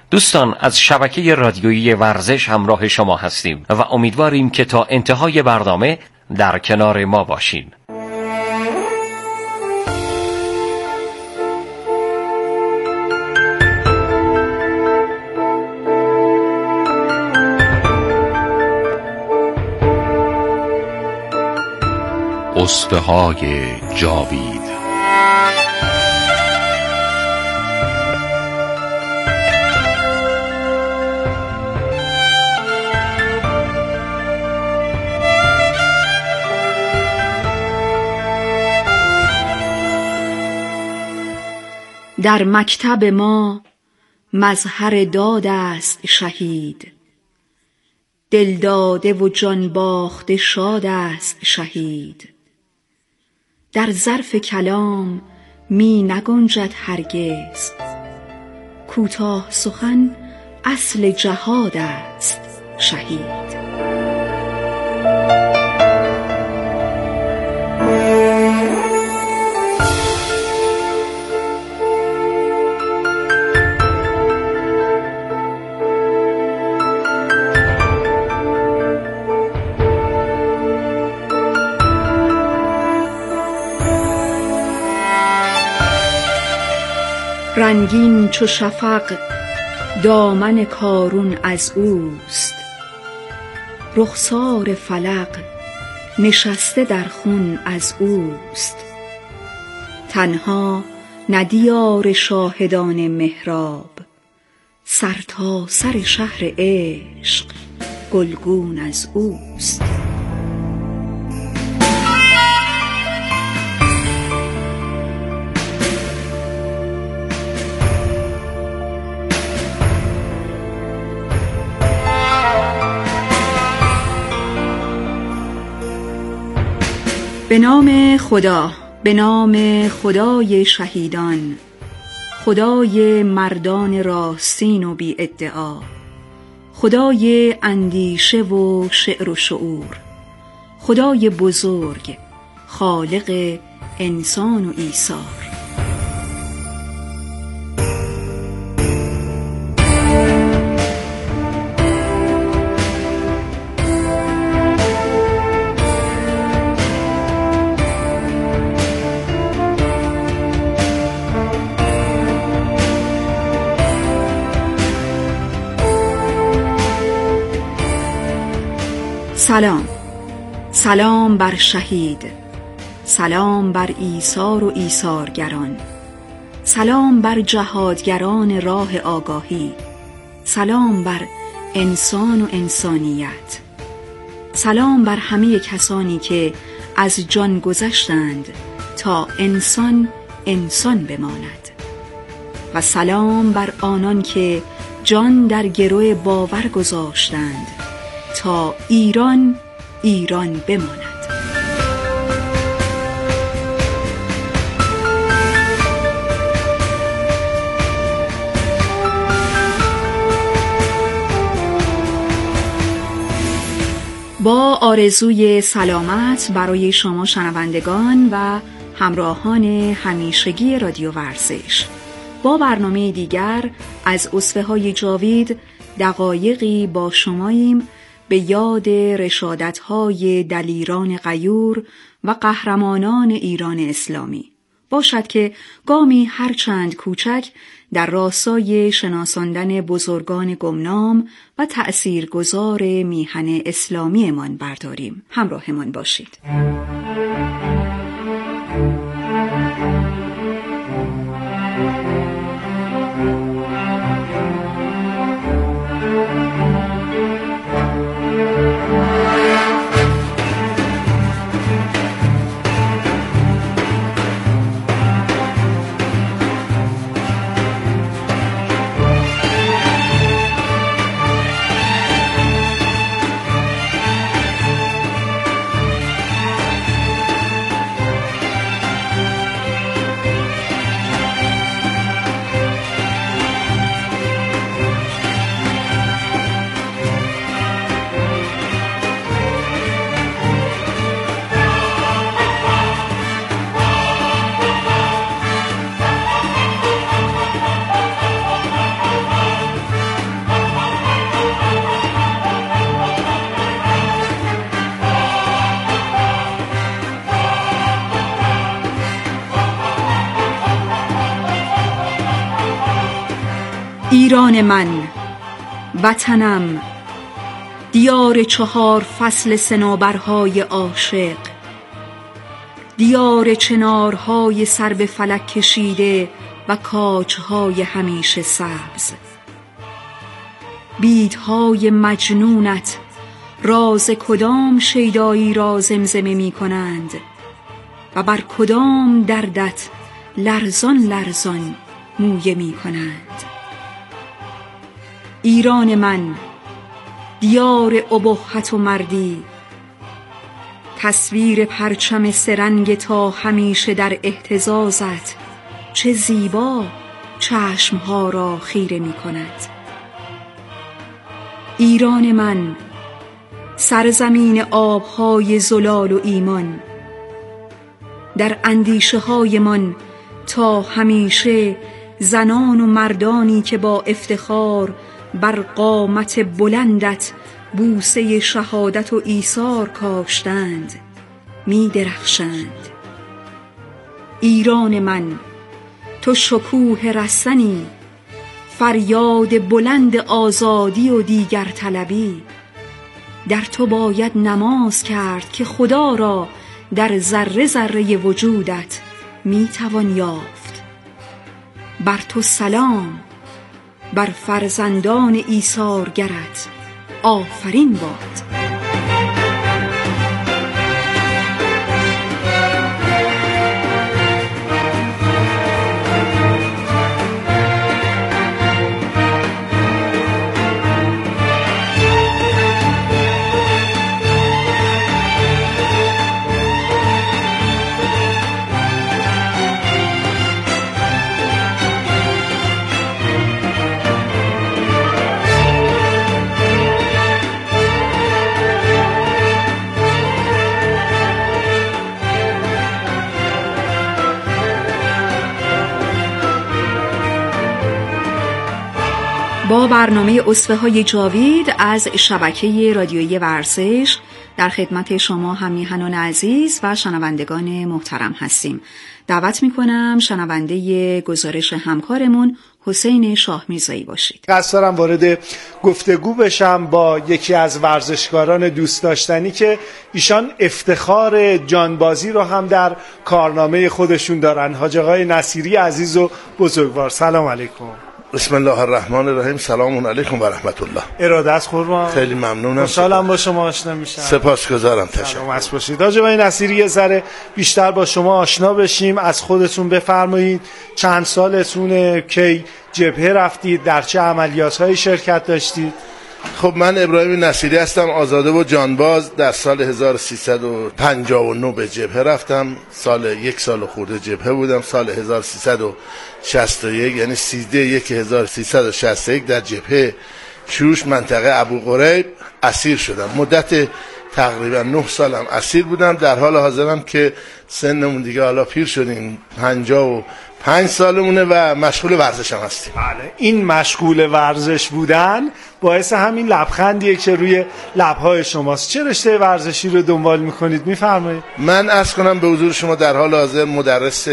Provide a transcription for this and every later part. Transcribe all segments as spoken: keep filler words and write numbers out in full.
دوستان، از شبکه رادیویی ورزش همراه شما هستیم و امیدواریم که تا انتهای برنامه در کنار ما باشین. اسبه‌های جاوید. در مکتب ما مظهر داد است شهید، دل داده و جان باخته شاد است شهید. در ظرف کلام می نگنجد هرگز، کوتاه سخن اصل جهاد است شهید. رنگین چو شفق دامن کارون از اوست، رخسار فلق نشسته در خون از اوست. تنها نه دیار شاهدان محراب، سر تا سر شهر عشق گلگون از اوست. به نام خدا، به نام خدای شهیدان، خدای مردان راستین و بی ادعا، خدای اندیشه و شعر و شعور، خدای بزرگ، خالق انسان و ایثار. سلام، سلام بر شهید، سلام بر ایثار و ایثارگران، سلام بر جهادگران راه آگاهی، سلام بر انسان و انسانیت، سلام بر همه کسانی که از جان گذشتند تا انسان انسان بماند، و سلام بر آنان که جان در گرو باور گذاشتند تا ایران ایران بماند. با آرزوی سلامت برای شما شنوندگان و همراهان همیشگی رادیو ورزش، با برنامه دیگر از اسبه‌های جاوید دقایقی با شماییم به یاد رشادت‌های دلیران غیور و قهرمانان ایران اسلامی. باشد که گامی هرچند کوچک در راستای شناساندن بزرگان گمنام و تأثیرگذار میهن اسلامی من برداریم. همراهمان باشید. ایران من، وطنم، دیار چهار فصل صنوبرهای عاشق، دیار چنارهای سر به فلک کشیده و کاجهای همیشه سبز. بیدهای مجنونت راز کدام شیدایی را زمزمه می کنند و بر کدام دردت لرزان لرزان مویه می کنند. ایران من، دیار ابهت و مردی، تصویر پرچم سرنگ تا همیشه در اهتزازت چه زیبا چشمها را خیره می کند. ایران من، سرزمین آبهای زلال و ایمان، در اندیشه هایمان تا همیشه زنان و مردانی که با افتخار بر قامت بلندت بوسه شهادت و ایثار کاشتند می درخشند. ایران من، تو شکوه رسنی، فریاد بلند آزادی و دیگر طلبی. در تو باید نماز کرد که خدا را در ذره ذره وجودت می توان یافت. بر تو سلام، بر فرزندان ایثارگرت آفرین باد. با برنامه اسوه‌های جاوید از شبکه رادیویی ورزش در خدمت شما هم میهنان عزیز و شنوندگان محترم هستیم. دعوت میکنم شنونده گزارش همکارمون حسین شاه میرزایی باشید. قصد دارم وارد گفتگو بشم با یکی از ورزشکاران دوست داشتنی که ایشان افتخار جانبازی رو هم در کارنامه خودشون دارن. حاج آقای نصیری عزیز و بزرگوار، سلام علیکم. بسم الله الرحمن الرحیم. سلام علیکم و رحمت الله. اراده است قربان. خیلی ممنونم. خوشحالم با شما آشنا میشم. سپاسگزارم. تشکر. سلامت باشید. حاج آقای نصیری یه ذره بیشتر با شما آشنا بشیم. از خودتون بفرمایید. چند سالتونه؟ کی جبهه رفتید؟ در چه عملیات‌هایی شرکت داشتید؟ خب من ابراهیم نصیری هستم، آزاده و جانباز. در سال هزار و سیصد و پنجاه و نه به جبهه رفتم. سال یک سال خورده جبهه بودم. سال هزار و سیصد و شصت و یک یعنی سیزده یک هزار و سیصد و شصت و یک در جبهه شوش منطقه ابو غریب اسیر شدم. مدت تقریبا نه سالم اسیر بودم. در حال حاضرم که سنمون دیگه حالا پیر شدیم، پنجاه و پنج سالمونه و مشغول ورزش هم هستیم. بله، این مشغول ورزش بودن باعث همین لبخندیه که روی لبهای شماست. چه رشته ورزشی رو دنبال میکنید میفرمایید؟ من عرض کنم به حضور شما در حال حاضر مدرس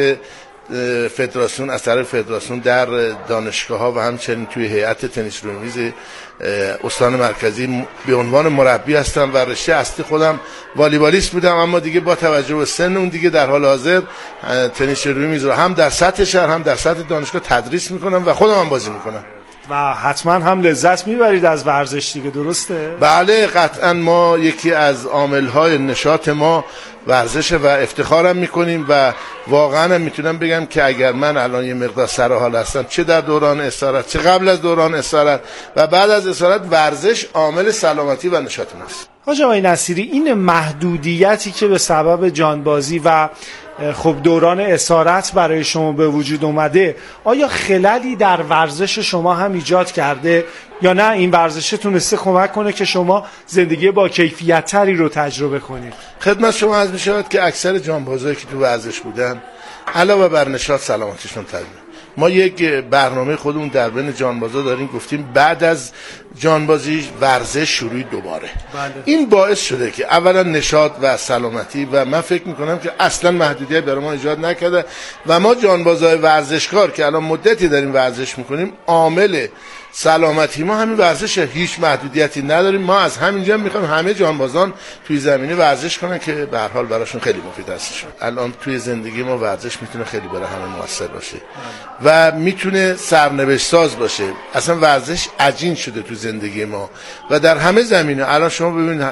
فدراسیون از طرف فدراسیون در دانشگاه ها و همچنین توی هیئت تنیس روی میز استان مرکزی به عنوان مربی هستم و رشته اصلی خودم والیبالیست بودم، اما دیگه با توجه به سن اون دیگه در حال حاضر تنیس روی میز رو هم در سطح شهر هم در سطح دانشگاه تدریس میکنم و خودم هم بازی میکنم. و حتما هم لذت میبرید از ورزش دیگه، درسته؟ بله قطعا. ما یکی از عاملهای نشاط ما ورزش و افتخارم میکنیم و واقعا میتونم بگم که اگر من الان یه مقدار سر حال هستم، چه در دوران استراحت چه قبل از دوران استراحت و بعد از استراحت، ورزش عامل سلامتی و نشاط ماست. حاج آقای نصیری، این محدودیتی که به سبب جانبازی و خب دوران اسارت برای شما به وجود اومده، آیا خللی در ورزش شما هم ایجاد کرده یا نه این ورزش تونسته کمک کنه که شما زندگی با کیفیت تری رو تجربه کنید؟ خدمت شما عرض می‌شود که اکثر جانبازایی که تو ورزش بودن علاوه بر نشاط سلامتیشون تضمین ما یک برنامه خودمون در بین جانبازا داریم، گفتیم بعد از جانبازی ورزش شروع دوباره. بله. این باعث شده که اولا نشاط و سلامتی و من فکر میکنم که اصلا محدودیت برای ما ایجاد نکرده و ما جانبازای ورزشکار که الان مدتی داریم ورزش میکنیم، عامل سلامتی ما همین ورزشه، هیچ محدودیتی نداریم. ما از همینجا میخوایم همه جانبازان توی زمینه ورزش کنن که به هر حال براشون خیلی مفید هستش. الان توی زندگی ما ورزش میتونه خیلی برای همه موثر باشه و میتونه سرنوشت ساز باشه. اصلا ورزش عجین شده تو زندگی ما و در همه زمینه. الان شما ببینید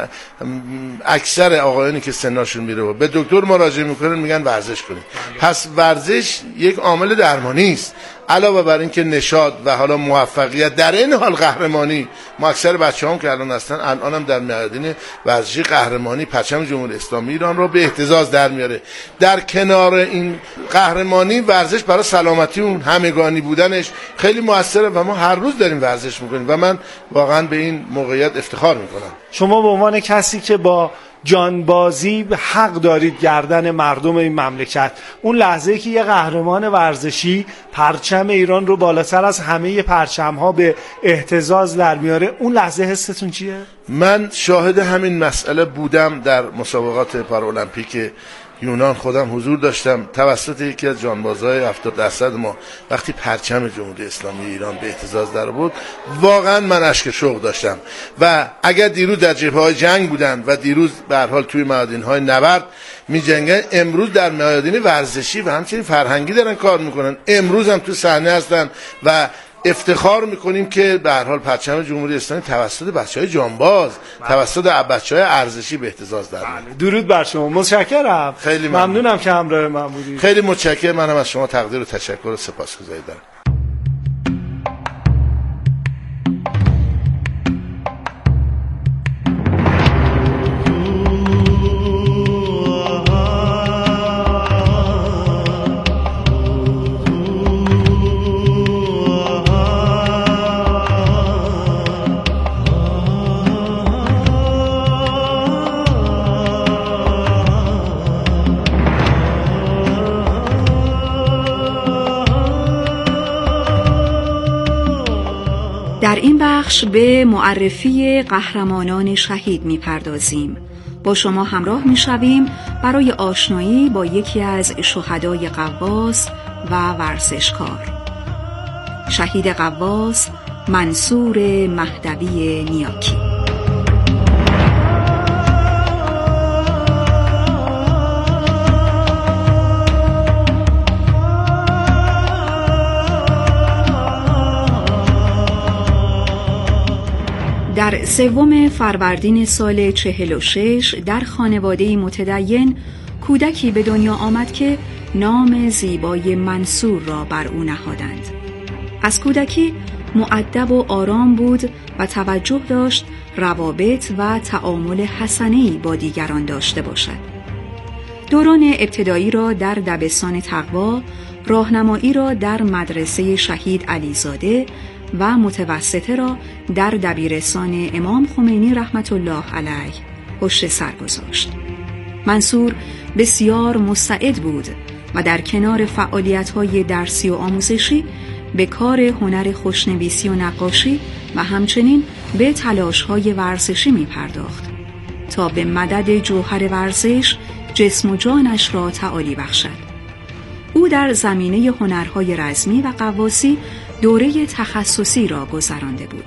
اکثر آقایانی که سنشون میره به دکتر مراجعه میکنن میگن ورزش کنید. پس ورزش یک عامل درمانی است، علاوه بر این که نشاط و حالا موفقیت در این حال قهرمانی. ما اکثر بچه‌هام که الان هستن الان هم در میادین ورزشی قهرمانی پرچم جمهوری اسلامی ایران رو به اهتزاز در میاره. در کنار این قهرمانی ورزش برای سلامتی اون همگانی بودنش خیلی موثره و ما هر روز داریم ورزش میکنیم و من واقعا به این موقعیت افتخار میکنم. شما به عنوان کسی که با جانبازی حق دارید گردن مردم این مملکت، اون لحظه‌ای که یه قهرمان ورزشی پرچم ایران رو بالاتر از همه پرچم‌ها به اهتزاز در میاره، اون لحظه حستون چیه؟ من شاهد همین مسئله بودم. در مسابقات پارالمپیک یونان خودم حضور داشتم توسط یکی از جانبازهای هفتاد درصد ما. وقتی پرچم جمهوری اسلامی ایران به اهتزاز در بود، واقعا من اشک شوق داشتم و اگر دیروز در جبهه‌های جنگ بودن و دیروز به هر حال توی میادین‌های نبرد می‌جنگن، امروز در میادین ورزشی و همچنین فرهنگی دارن کار میکنن. امروز هم تو صحنه هستن و افتخار میکنیم که به هر حال پرچم جمهوری اسلامی توسط بچهای جانباز، توسط بچهای ارزشی به اهتزاز در میاد. درود بر شما. متشکرم. خیلی ممنونم. ممنونم که همراه من بودید. خیلی متشکرم. منم از شما تقدیر و تشکر و سپاسگزاری دارم. در این بخش به معرفی قهرمانان شهید می‌پردازیم. با شما همراه می‌شویم برای آشنایی با یکی از شهدای غواص و ورزشکار. شهید غواص منصور مهدوی نیاکی. در سوم فروردین سال چهل و شش در خانواده‌ای متدین کودکی به دنیا آمد که نام زیبای منصور را بر او نهادند. از کودکی مؤدب و آرام بود و توجه داشت روابط و تعامل حسنه‌ای با دیگران داشته باشد. دوران ابتدایی را در دبستان تقوا، راهنمایی را در مدرسه شهید علیزاده و متوسطه را در دبیرستان امام خمینی رحمت الله علیه پشت سر گذاشت. منصور بسیار مستعد بود و در کنار فعالیت‌های درسی و آموزشی به کار هنر خوشنویسی و نقاشی و همچنین به تلاش‌های ورزشی می‌پرداخت تا به مدد جوهر ورزش جسم و جانش را تعالی بخشد. او در زمینه هنرهای رزمی و غواصی دوره تخصصی را گذرانده بود.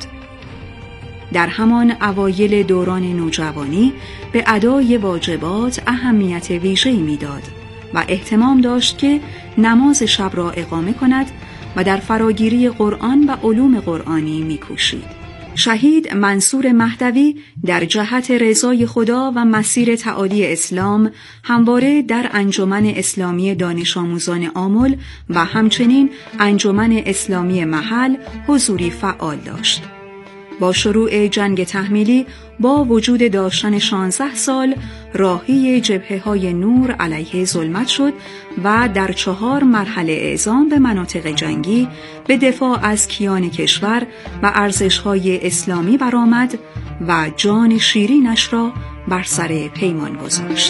در همان اوایل دوران نوجوانی به ادای واجبات اهمیت ویژه‌ای می‌داد و اهتمام داشت که نماز شب را اقامه کند و در فراگیری قرآن و علوم قرآنی می‌کوشید. شهید منصور مهدوی در جهت رضای خدا و مسیر تعالی اسلام همواره در انجمن اسلامی دانش آموزان آمل و همچنین انجمن اسلامی محل حضوری فعال داشت. با شروع جنگ تحمیلی با وجود داشتن شانزده سال راهی جبهه‌های نور علیه ظلمت شد و در چهار مرحله اعزام به مناطق جنگی به دفاع از کیان کشور و ارزش‌های اسلامی برآمد و جان شیرینش را بر سر پیمان گذاشت.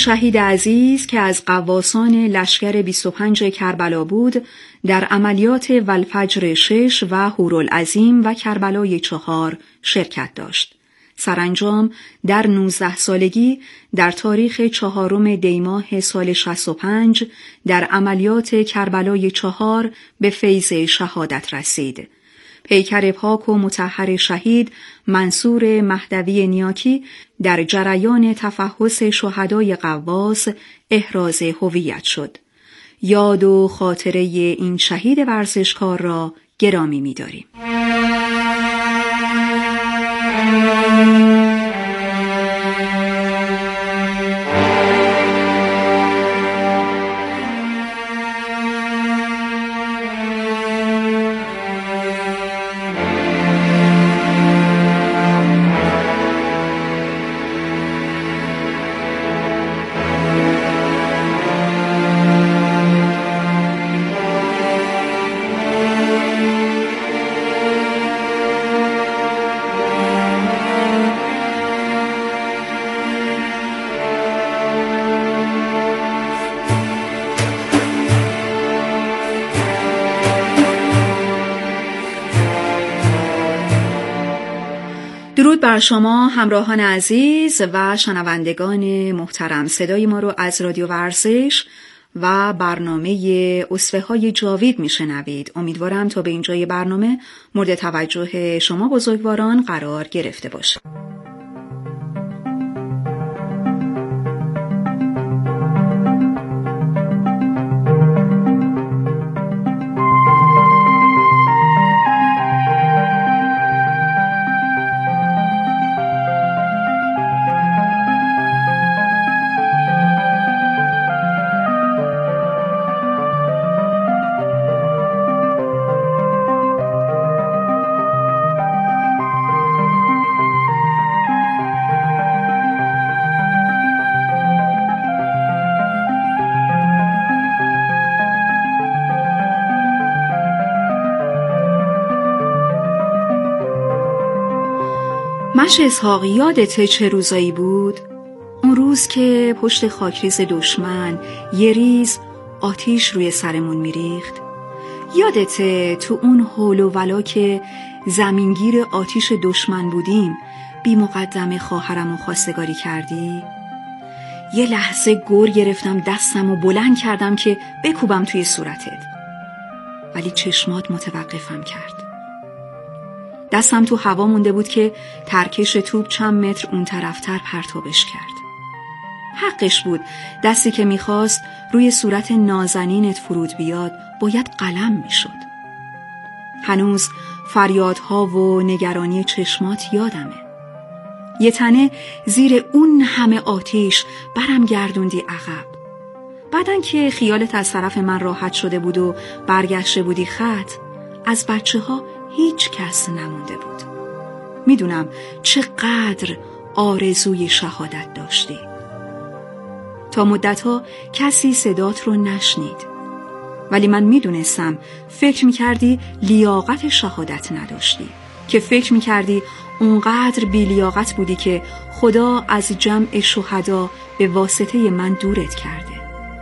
شهید عزیز که از غواصان لشکر بیست و پنج کربلا بود، در عملیات والفجر شش و هورالعظیم و کربلای چهار شرکت داشت. سرانجام در نوزده سالگی در تاریخ چهارم دیماه سال شصت و پنج در عملیات کربلای چهار به فیض شهادت رسید. پیکر پاک و مطهر شهید منصور مهدوی نیاکی در جریان تفحص شهدای غواص احراز هویت شد. یاد و خاطره این شهید ورزشکار را گرامی می‌داریم. درود بر شما همراهان عزیز و شنوندگان محترم. صدای ما رو از رادیو ورزش و برنامه اسوه‌های جاوید میشنوید. امیدوارم تا به اینجای برنامه مورد توجه شما بزرگواران قرار گرفته باشه. مشه اسحاق، یادته چه روزایی بود؟ اون روز که پشت خاکریز دشمن یه ریز آتیش روی سرمون میریخت؟ یادته تو اون حول و ولا که زمینگیر آتیش دشمن بودیم بی مقدمه خواهرمو خواستگاری کردی؟ یه لحظه گر گرفتم دستمو بلند کردم که بکوبم توی صورتت، ولی چشمات متوقفم کرد. دستم تو هوا مونده بود که ترکش توپ چند متر اون طرفتر پرتابش کرد. حقش بود، دستی که میخواست روی صورت نازنینت فرود بیاد باید قلم میشد. هنوز فریادها و نگرانی چشمات یادمه. یه تنه زیر اون همه آتیش برم گردوندی عقب. بعدن که خیالت از طرف من راحت شده بود و برگشته بودی خط، از بچه ها هیچ کس نمونده بود. میدونم چقدر آرزوی شهادت داشتی. تا مدتها کسی صدات رو نشنید، ولی من میدونستم فکر میکردی لیاقت شهادت نداشتی، که فکر میکردی اونقدر بی لیاقت بودی که خدا از جمع شهدا به واسطه من دورت کرده.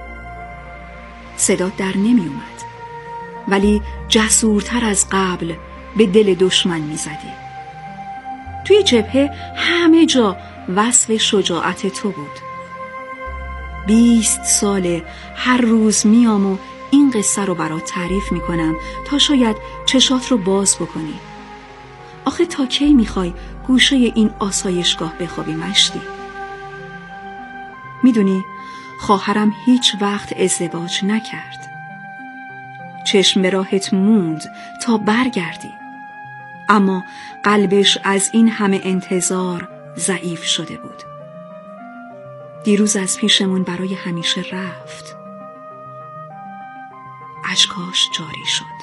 صدات در نمی اومد، ولی جسورتر از قبل به دل دشمن می زدی. توی جبهه همه جا وصف شجاعت تو بود. بیست ساله هر روز میام و این قصه رو برات تعریف می کنم تا شاید چشات رو باز بکنی. آخه تا کی میخوای گوشه این آسایشگاه بخوابی مشتی؟ میدونی خواهرم هیچ وقت ازدواج نکرد. چشم به راهت موند تا برگردی، اما قلبش از این همه انتظار ضعیف شده بود. دیروز از پیشمون برای همیشه رفت. اشکاش جاری شد.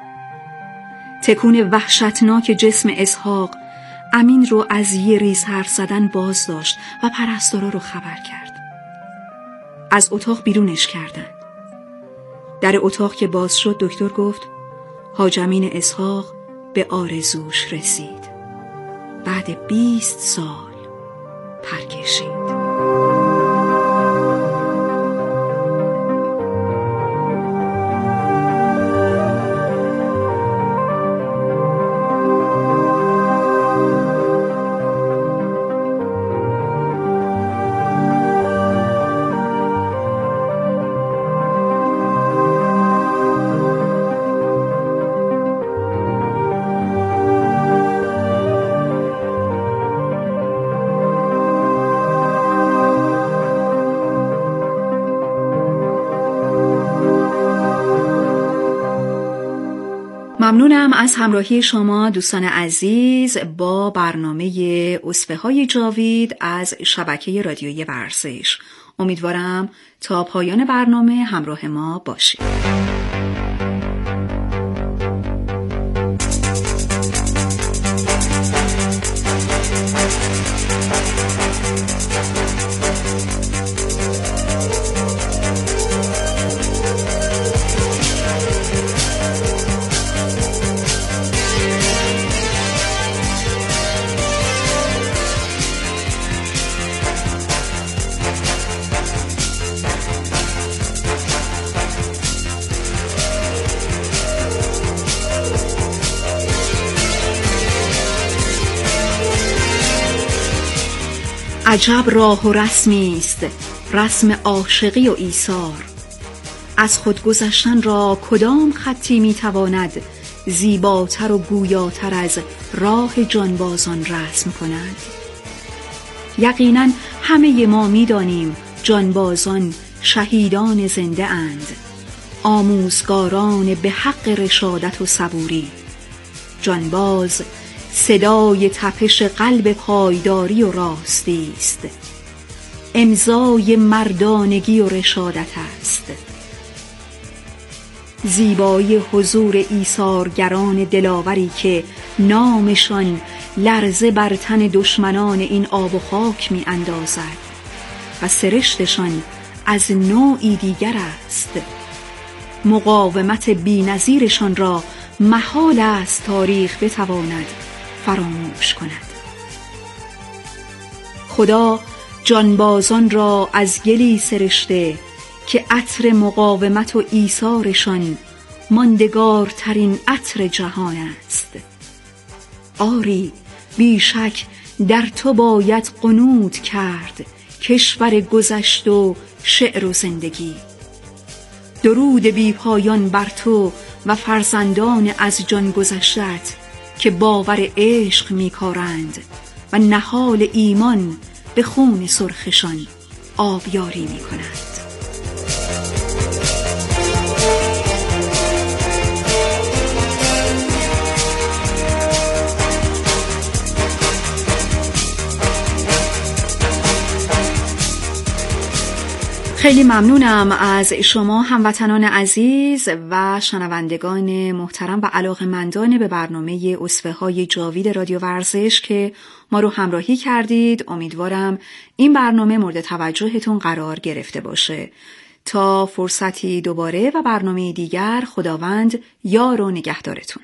تکون وحشتناک جسم اسحاق امین رو از یه ریز حرف زدن باز داشت و پرستارا رو خبر کرد. از اتاق بیرونش کردن. در اتاق که باز شد دکتر گفت حاج امین اسحاق به آرزوش رسید. بعد بیست سال پر کشید. ممنونم از همراهی شما دوستان عزیز با برنامه اسوه‌های جاوید از شبکه رادیویی ورزش. امیدوارم تا پایان برنامه همراه ما باشید. عجب راه و رسمی است رسم عاشقی و ایثار، از خود گذشتن را کدام خطی میتواند زیباتر و گویاتر از راه جانبازان رسم کند؟ یقینا همه ما میدانیم جانبازان شهیدان زنده اند، آموزگاران به حق رشادت و صبوری. جانباز صدای تپش قلب پایداری و راستی است، امضای مردانگی و رشادت است. زیبایی حضور ایثارگران دلاوری که نامشان لرزه بر تن دشمنان این آب و خاک می اندازد و سرشتشان از نوعی دیگر است. مقاومت بی‌نظیرشان را محال است تاریخ بتواند فراموش کند. خدا جانبازان را از گلی سرشته که عطر مقاومت و ایثارشان ماندگارترین عطر جهان است. آری بیشک در تو باید قنوت کرد کشور گذشت و شعر و زندگی. درود بی پایان بر تو و فرزندان از جان گذشتت که باور عشق می‌کارند و نهال ایمان به خون سرخشان آبیاری می‌کند. خیلی ممنونم از شما هموطنان عزیز و شنوندگان محترم و علاقه‌مندان به برنامه اسوه‌های جاوید رادیو ورزش که ما رو همراهی کردید. امیدوارم این برنامه مورد توجهتون قرار گرفته باشه. تا فرصتی دوباره و برنامه دیگر، خداوند یار و نگهدارتون.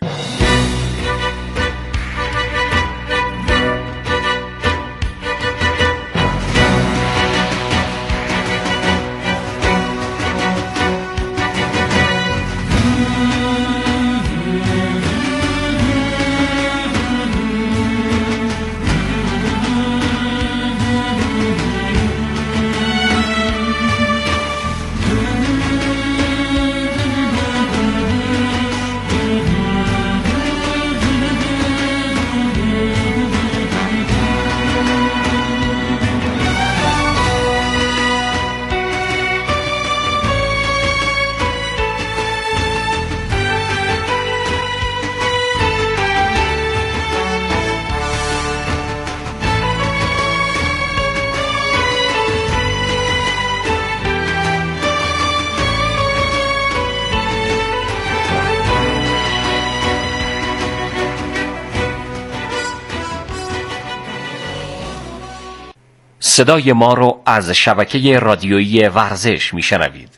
صدای ما رو از شبکه رادیویی ورزش میشنوید.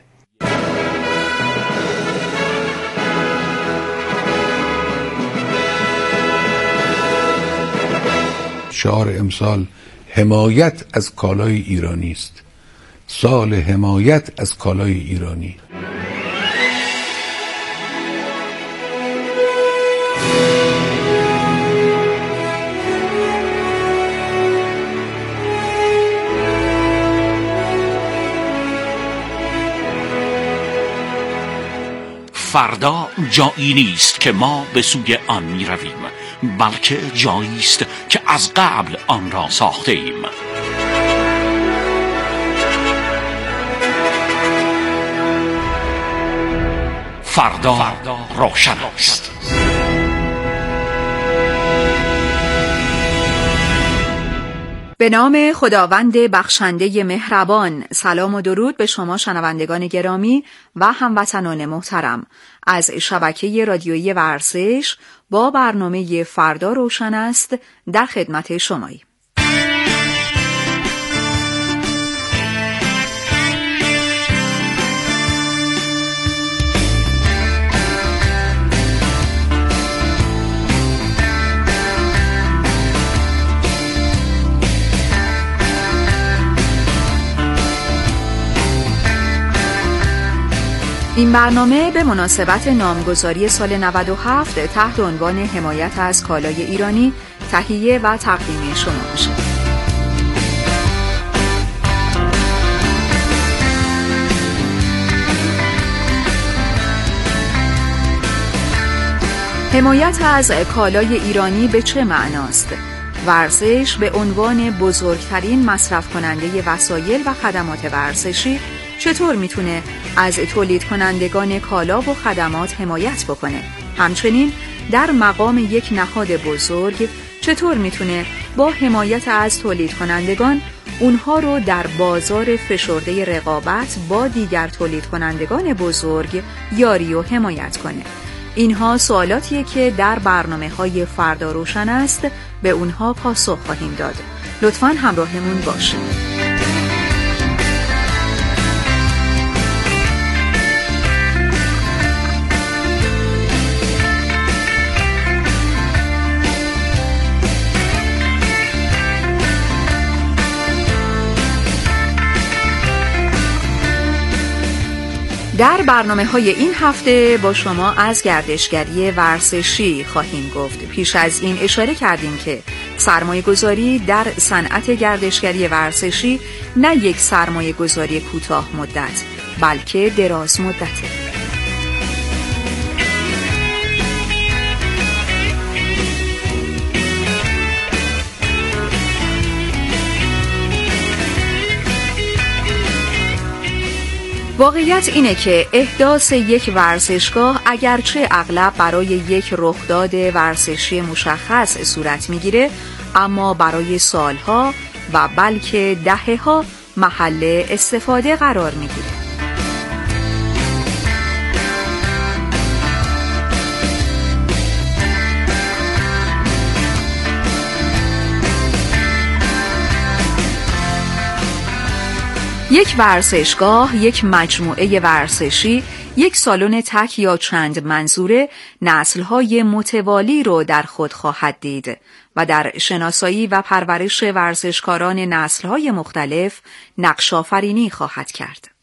شعار امسال حمایت از کالای ایرانی است. سال حمایت از کالای ایرانی. فردا جایی نیست که ما به سوی آن می رویم، بلکه جایی است که از قبل آن را ساخته ایم. فردا روشن است. به نام خداوند بخشنده مهربان. سلام و درود به شما شنوندگان گرامی و هموطنان محترم از شبکه رادیویی ورزش با برنامه فردا روشن است در خدمت شماییم. این برنامه به مناسبت نامگذاری سال نود و هفت تحت عنوان حمایت از کالای ایرانی تهیه و تقدیم شما میشه. حمایت از کالای ایرانی به چه معناست؟ ورزش به عنوان بزرگترین مصرف کننده وسایل و خدمات ورزشی چطور میتونه از تولید کنندگان کالا و خدمات حمایت بکنه؟ همچنین در مقام یک نهاد بزرگ چطور میتونه با حمایت از تولید کنندگان اونها رو در بازار فشرده رقابت با دیگر تولید کنندگان بزرگ یاری و حمایت کنه؟ اینها سوالاتیه که در برنامه‌های فردا روشن است به اونها پاسخ خواهیم داد. لطفاً همراهمون باشید. در برنامه‌های این هفته با شما از گردشگری ورزشی خواهیم گفت. پیش از این اشاره کردیم که سرمایه‌گذاری در صنعت گردشگری ورزشی نه یک سرمایه‌گذاری کوتاه مدت بلکه دراز مدته. واقعیت اینه که احداث یک ورزشگاه اگرچه اغلب برای یک رخداد ورزشی مشخص صورت میگیره، اما برای سالها و بلکه دهه‌ها محل استفاده قرار میگیره. یک ورزشگاه، یک مجموعه ورزشی، یک سالن تک یا چند منظوره نسل‌های متوالی رو در خود خواهد دید و در شناسایی و پرورش ورزشکاران نسل‌های مختلف نقش آفرینی خواهد کرد.